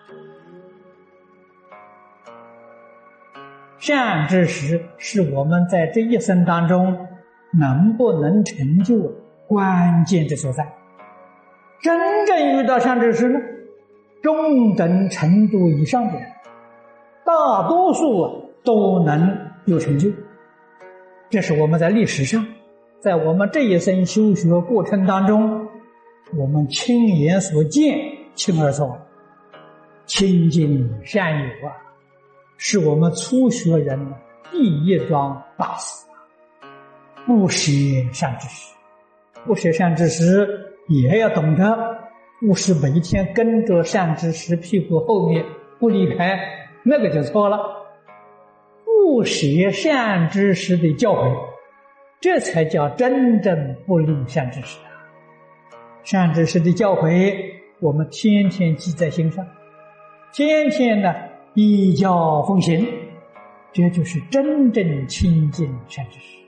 善知识是我们在这一生当中能不能成就关键之所在。真正遇到善知识呢，中等程度以上的人，大多数都能有成就。这是我们在历史上，在我们这一生修学过程当中，我们亲眼所见、亲耳所闻。亲近善友啊，是我们初学人第一桩大事。不舍善知识，不舍善知识也要懂得，不是每一天跟着善知识屁股后面不离开，那个就错了。不舍善知识的教诲，这才叫真正不离善知识啊！善知识的教诲，我们天天记在心上，天天呢依教奉行，这就是真正亲近善知识。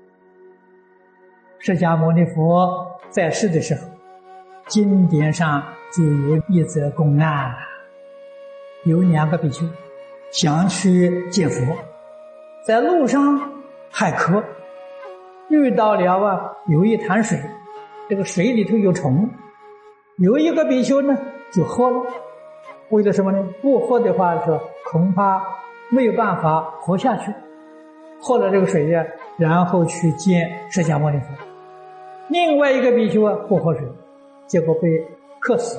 释迦牟尼佛在世的时候，经典上就有一则公案，有2个比丘想去见佛，在路上海渴，遇到了有一潭水，这个水里头有虫，有一个比丘呢就喝了。为了什么呢？不喝的话说恐怕没有办法活下去。喝了这个水呀，然后去见释迦牟尼佛。另外一个比丘不喝水，结果被渴死。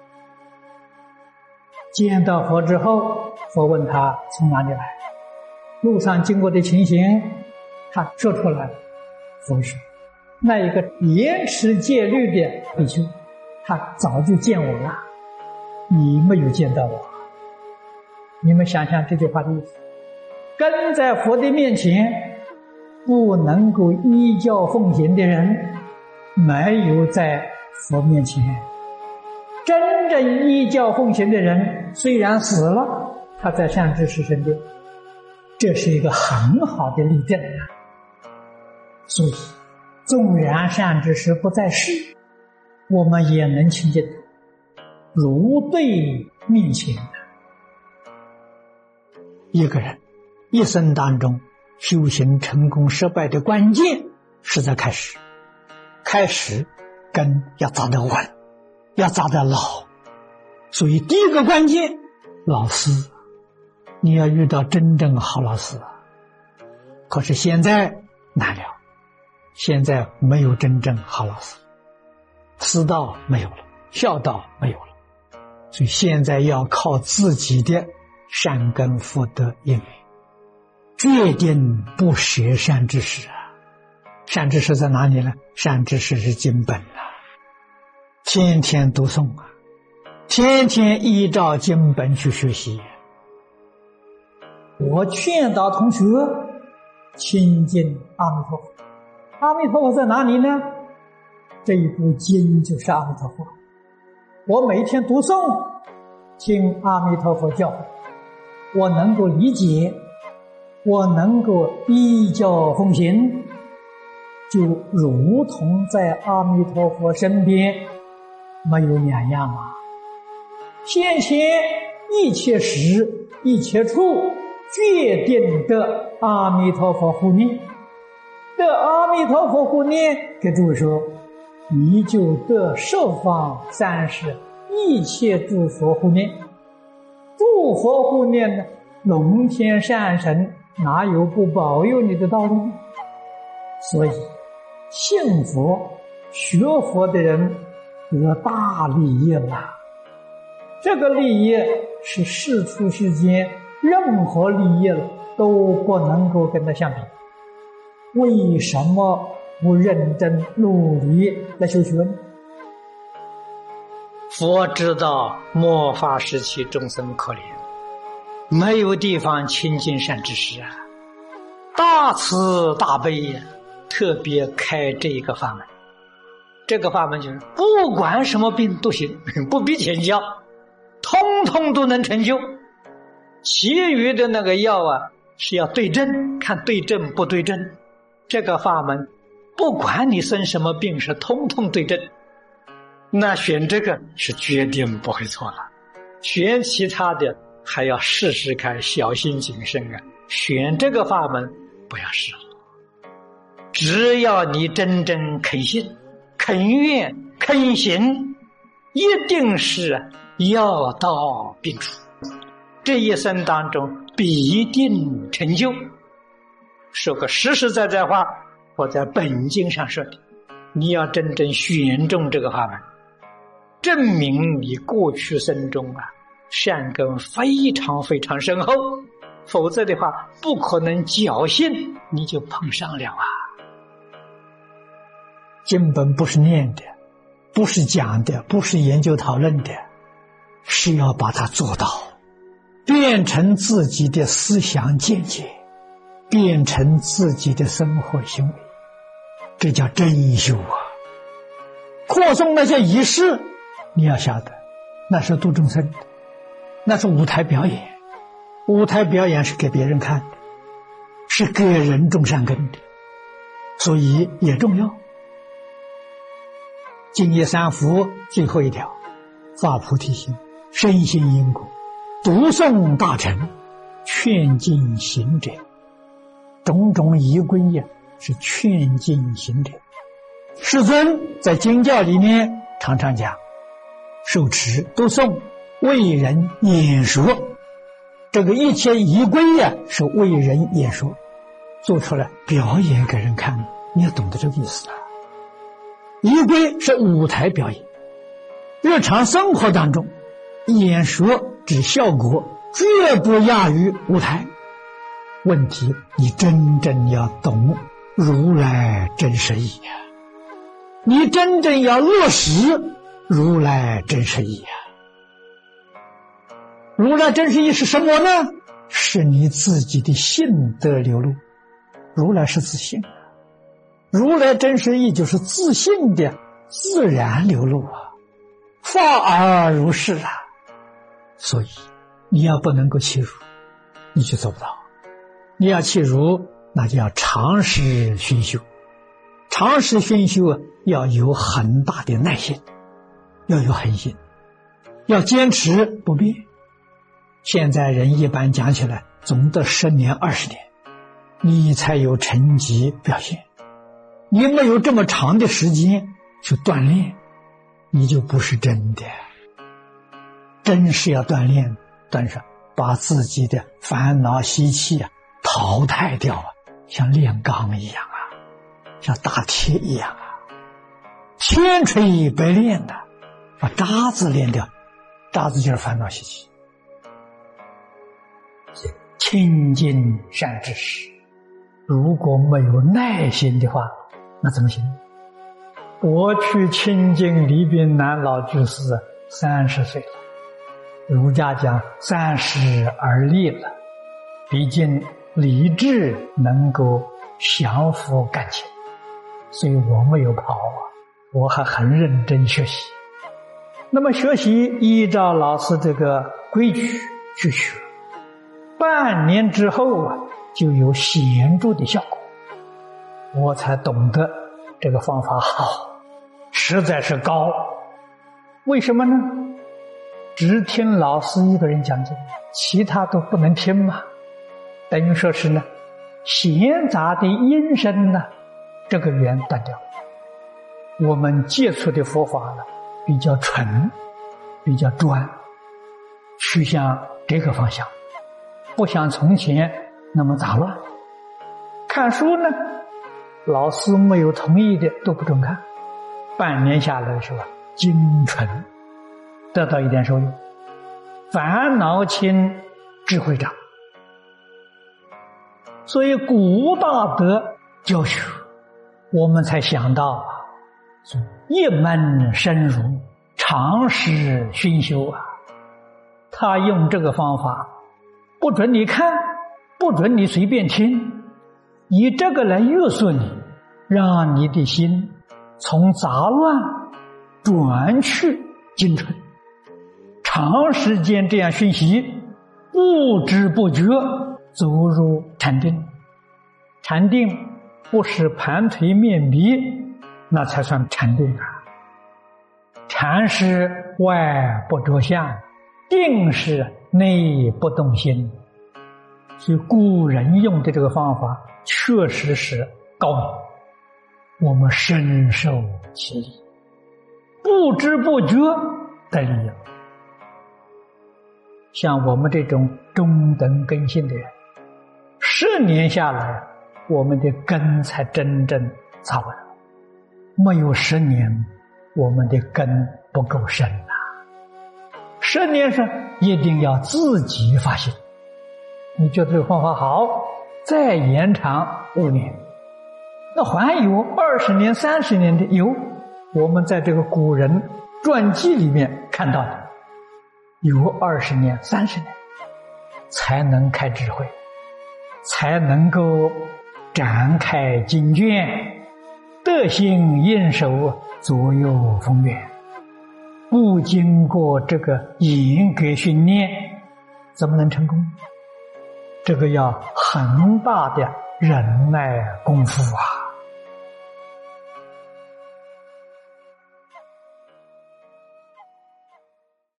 见到佛之后，佛问他从哪里来，路上经过的情形，他说出来了。佛说，那一个严持戒律的比丘，他早就见我了，你没有见到我。你们想想这句话的意思，跟在佛的面前不能够依教奉行的人，没有在佛面前。真正依教奉行的人，虽然死了，他在善知识身边，这是一个很好的例证啊。所以纵然善知识不在世，我们也能亲近他，如对面前。一个人一生当中修行成功失败的关键是在开始，开始根要扎得稳，要扎得牢。所以第一个关键，老师，你要遇到真正好老师。可是现在难了，现在没有真正好老师，师道没有了，孝道没有了，所以现在要靠自己的善根福德因缘，决定不舍善知识啊！善知识在哪里呢？善知识是经本啊，天天读诵啊，天天依照经本去学习。我劝导同学亲近阿弥陀佛。阿弥陀佛在哪里呢？这一部经就是阿弥陀佛。我每天读诵，听阿弥陀佛教诲，我能够理解，我能够依教奉行，就如同在阿弥陀佛身边，没有两样啊。现前一切时一切处，决定得阿弥陀佛护念。得阿弥陀佛护念，给诸位说，你就得十方三世一切诸佛护念。诸佛护念呢，龙天善神哪有不保佑你的道理呢？所以信佛学佛的人得大利益了。这个利益是世出世间任何利益都不能够跟它相比。为什么不认真努力来修学呢？佛知道末法时期众生可怜，没有地方亲近善知识啊，大慈大悲呀，特别开这一个法门。这个法门就是不管什么病都行，不必请教，通通都能成就。其余的那个药啊，是要对症，看对症不对症。这个法门不管你生什么病，是通通对症，那选这个是决定不会错了。 选其他的还要试试看，小心谨慎啊！选这个法门不要试了。只要你真正肯信、肯愿、肯行，一定是药到病除，这一生当中必定成就。说个实实在在话，我在本经上说的，你要真正选中这个法门，证明你过去生中善根非常非常深厚，否则的话不可能侥幸你就碰上了经本不是念的，不是讲的，不是研究讨论的，是要把它做到，变成自己的思想见解，变成自己的生活行为，这叫真修扩诵那些仪式，你要晓得，那是度众生的，那是舞台表演。舞台表演是给别人看的，是给人种善根的，所以也重要。净业三福最后一条，发菩提心，深信因果，读诵大乘，劝进行者。种种仪规是劝进行者。世尊在经教里面常常讲，受持、读诵、为人演说，这个一切仪规是为人演说，做出来表演给人看，你要懂得这个意思仪规是舞台表演，日常生活当中演说之效果绝不亚于舞台。问题你真正要懂如来真实义你真正要落实如来真实义如来真实义是什么呢？是你自己的性德流露。如来是自性，如来真实义就是自性的自然流露法而如是所以你要不能够契入，你就做不到。你要契入，那就要长时熏修。长时熏修要有很大的耐心，要有恒心，要坚持不变。现在人一般讲起来总得10年20年，你才有成绩表现。你没有这么长的时间去锻炼，你就不是真的。真是要锻炼，但是把自己的烦恼习气淘汰掉像炼钢一样像打铁一样千锤百炼的，把渣子炼掉，渣子就是烦恼习气。亲近善知识，如果没有耐心的话，那怎么行？我去亲近李炳南老居士30岁了，儒家讲30而立了，毕竟理智能够降服感情，所以我没有跑我还很认真学习。那么学习依照老师这个规矩去学，半年之后就有显著的效果，我才懂得这个方法好，实在是高。为什么呢？只听老师一个人讲经，其他都不能听嘛，等于说是呢闲杂的音声这个缘断掉。我们接触的佛法比较纯，比较专，趋向这个方向，不像从前那么杂乱。看书呢，老师没有同意的都不准看，半年下来是吧，精纯，得到一点收益，烦恼轻，智慧长。所以古大德教学，我们才想到一门深入，长时熏修他用这个方法，不准你看，不准你随便听，以这个来约束你，让你的心从杂乱转去精纯。长时间这样熏习，不知不觉走入禅定。禅定不是盘腿面壁，那才算禅定禅是外不着相， 定是内不动心。所以古人用的这个方法确实是高明，我们深受其益，不知不觉得利益。像我们这种中等根性的人，10年下来，我们的根才真正扎稳了。没有10年，我们的根不够深啊。10年是一定要自己发现。你觉得这个方法好，再延长5年，那还有20年、30年的有。我们在这个古人传记里面看到的，有20年、30年才能开智慧，才能够展开经卷，得心应手，左右逢源。不经过这个严格训练，怎么能成功？这个要很大的忍耐功夫啊。